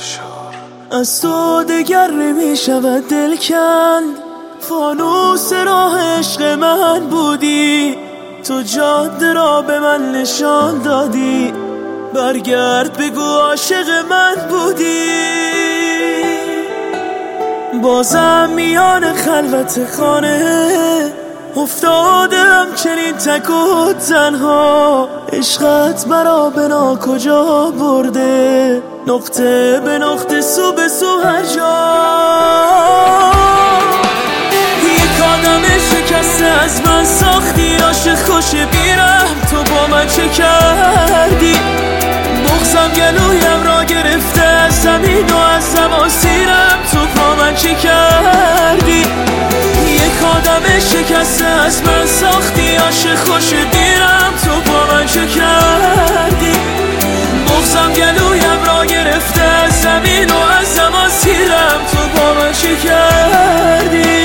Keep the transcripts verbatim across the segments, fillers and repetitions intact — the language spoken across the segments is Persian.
از تو دگر نمیشود دل کند، فانوس راه عشق من بودی، تو جاده را به من نشان دادی، برگرد بگو عاشق من بودی. بازم میان خلوت خانه افتادم چنین تک و تنها، عشقت مرا به ناکجا برده، نقطه به نقطه سو به سو هر جا. یک آدم شکسته از من ساختی، عاشق خوش بیرم تو با من چه کردی؟ بغضم گلویم را گرفته از زمین و از زمان سیرم تو با من چه کردی؟ یک آدم شکسته از من ساختی، عاشق خوش بیرم تو با من چه کردی؟ بغضم گلویم را گرفته از زمین و از زمان سیرم تو با من چه کردی؟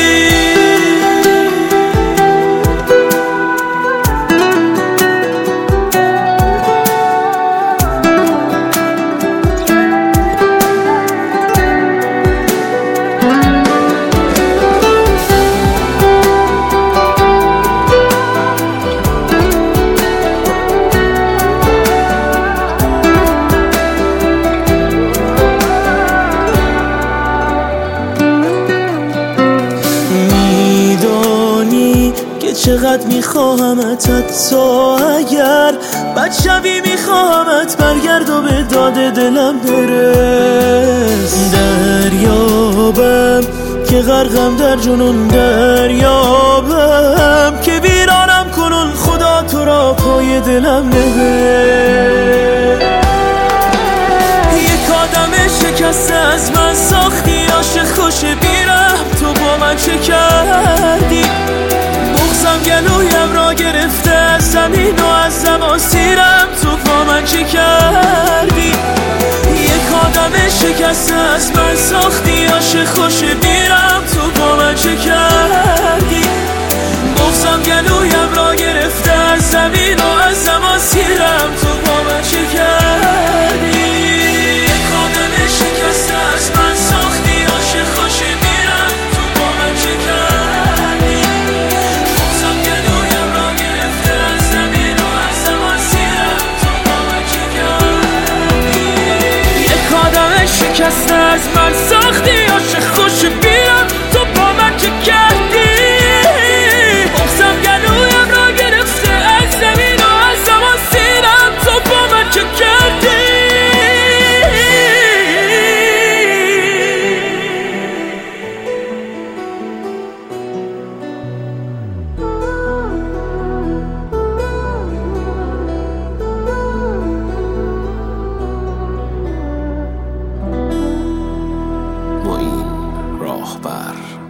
چقدر میخواهمت، حتی اگر بد شوی میخواهمت برگرد و به داد دلم برس. دریابم که غرقم در جنون، دریابم که ویرانم کنون، خدا تو را پای دلم نهه. یک آدم شکسته از من ساختی، عاشق خوش بیرم تو با من چه کردی؟ بغضم گلویم را گرفته از زمین و از زمان سیرم تو با من چه کردی؟ یک آدم شکسته از من ساختی، عاشق خوش بیرم تو با من چه کردی؟ بغضم گلویم را گرفته از زمین و از زمان سیرم تو با من چه کردی؟ یک آدم شکسته از من ساختی، عاشق خوش بیرم تو با من چه کردی؟ بغضم گلویم را گرفته از زمین و از زمان سیرم تو با من چه کردی؟ یک آدم شکسته از من ساختی، عاشق خوش بیرم تو با من چه کردی؟ بغضم گلویم را گرفته از زمین و از زمان سیرم تو با من چه کردی؟ معین راهبر.